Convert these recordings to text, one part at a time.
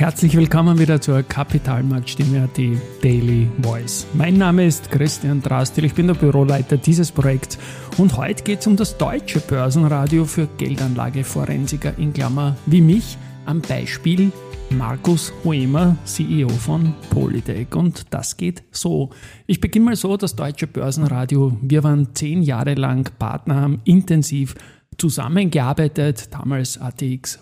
Herzlich willkommen wieder zur Kapitalmarktstimme.at Daily Voice. Mein Name ist Christian Drastil, ich bin der Büroleiter dieses Projekts und heute geht es um das deutsche Börsenradio für Geldanlageforensiker in Klammer wie mich am Beispiel Markus Huemer, CEO von Polytech. Und das geht so. Ich beginne mal so, das deutsche Börsenradio, wir waren 10 Jahre lang Partner, haben intensiv zusammengearbeitet, damals ATX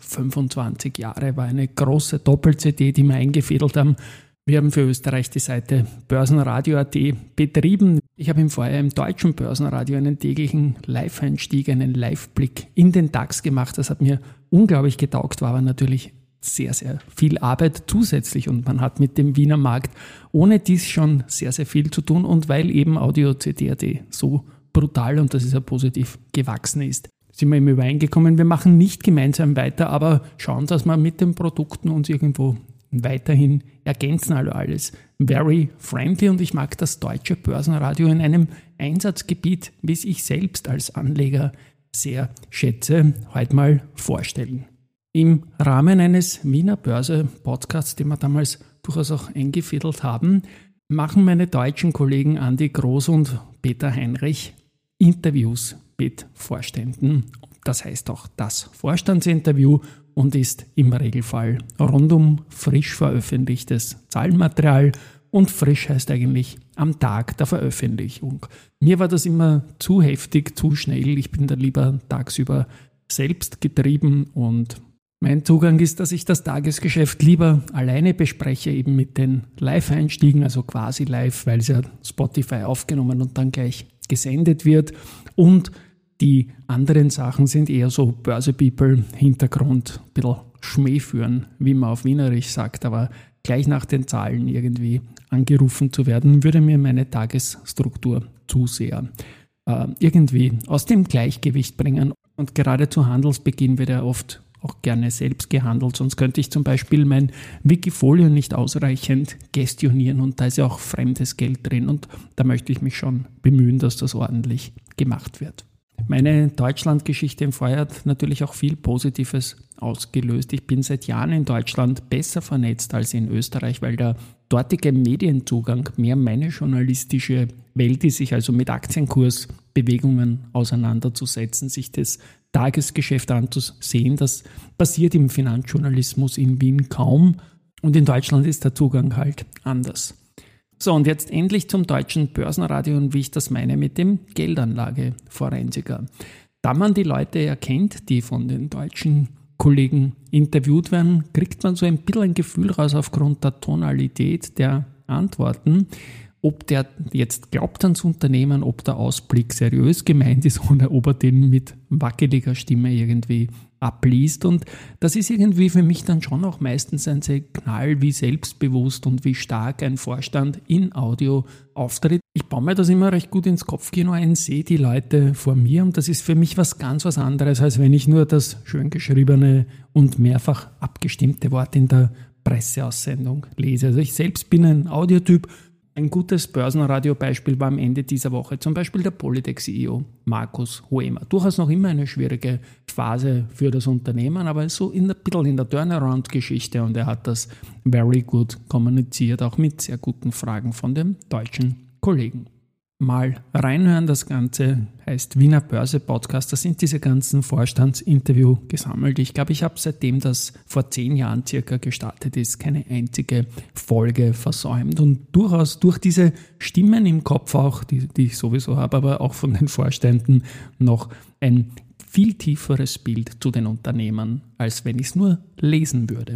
25 Jahre, war eine große Doppel-CD, die wir eingefädelt haben. Wir haben für Österreich die Seite Börsenradio.at betrieben. Ich habe im Vorjahr im deutschen Börsenradio einen täglichen Live-Einstieg, einen Live-Blick in den DAX gemacht. Das hat mir unglaublich getaugt, war aber natürlich sehr, sehr viel Arbeit zusätzlich und man hat mit dem Wiener Markt ohne dies schon sehr, sehr viel zu tun und weil eben Audio-CD.at so brutal und das ist ja positiv gewachsen ist, sind wir eben übereingekommen, wir machen nicht gemeinsam weiter, aber schauen, dass wir mit den Produkten uns irgendwo weiterhin ergänzen, also alles very friendly und ich mag das deutsche Börsenradio in einem Einsatzgebiet, wie es ich selbst als Anleger sehr schätze, heute mal vorstellen. Im Rahmen eines Wiener Börse-Podcasts, den wir damals durchaus auch eingefädelt haben, machen meine deutschen Kollegen Andi Groß und Peter Heinrich Interviews mit Vorständen. Das heißt auch das Vorstandsinterview und ist im Regelfall rund um frisch veröffentlichtes Zahlenmaterial und frisch heißt eigentlich am Tag der Veröffentlichung. Mir war das immer zu heftig, zu schnell. Ich bin da lieber tagsüber selbst getrieben und mein Zugang ist, dass ich das Tagesgeschäft lieber alleine bespreche, eben mit den Live-Einstiegen, also quasi live, weil es ja Spotify aufgenommen und dann gleich gesendet wird. Und die anderen Sachen sind eher so Börse-People, Hintergrund, ein bisschen Schmäh führen, wie man auf Wienerisch sagt, aber gleich nach den Zahlen irgendwie angerufen zu werden, würde mir meine Tagesstruktur zu sehr irgendwie aus dem Gleichgewicht bringen. Und gerade zu Handelsbeginn wird ja oft auch gerne selbst gehandelt, sonst könnte ich zum Beispiel mein Wikifolio nicht ausreichend gestionieren und da ist ja auch fremdes Geld drin und da möchte ich mich schon bemühen, dass das ordentlich gemacht wird. Meine Deutschlandgeschichte im Vorjahr hat natürlich auch viel Positives ausgelöst. Ich bin seit Jahren in Deutschland besser vernetzt als in Österreich, weil der dortige Medienzugang mehr meine journalistische Welt ist, sich also mit Aktienkursbewegungen auseinanderzusetzen, sich das Tagesgeschäft anzusehen. Das passiert im Finanzjournalismus in Wien kaum und in Deutschland ist der Zugang halt anders. So, und jetzt endlich zum deutschen Börsenradio und wie ich das meine mit dem Geldanlageforensiker. Da man die Leute erkennt, die von den deutschen Kollegen interviewt werden, kriegt man so ein bisschen ein Gefühl raus aufgrund der Tonalität der Antworten, ob der jetzt glaubt ans Unternehmen, ob der Ausblick seriös gemeint ist oder ob er den mit wackeliger Stimme irgendwie abliest. Und das ist irgendwie für mich dann schon auch meistens ein Signal, wie selbstbewusst und wie stark ein Vorstand in Audio auftritt. Ich baue mir das immer recht gut ins Kopfkino ein, sehe die Leute vor mir und das ist für mich was anderes, als wenn ich nur das schön geschriebene und mehrfach abgestimmte Wort in der Presseaussendung lese. Also ich selbst bin ein Audiotyp. Ein gutes Börsenradio-Beispiel war am Ende dieser Woche zum Beispiel der Polytech-CEO Markus Huemer. Durchaus noch immer eine schwierige Phase für das Unternehmen, aber so ein bisschen in der Turnaround-Geschichte und er hat das very good kommuniziert, auch mit sehr guten Fragen von dem deutschen Kollegen. Mal reinhören, das Ganze heißt Wiener Börse Podcast, da sind diese ganzen Vorstandsinterview gesammelt. Ich glaube, ich habe seitdem das vor 10 Jahren circa gestartet ist, keine einzige Folge versäumt und durchaus durch diese Stimmen im Kopf auch, die ich sowieso habe, aber auch von den Vorständen noch ein viel tieferes Bild zu den Unternehmen, als wenn ich es nur lesen würde.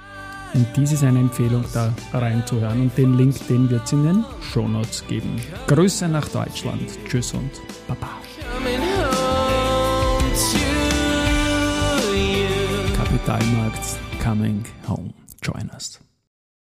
Und dies ist eine Empfehlung, da reinzuhören und den Link, den wird es in den Shownotes geben. Grüße nach Deutschland, tschüss und baba. Kapitalmarkt coming home. Join us.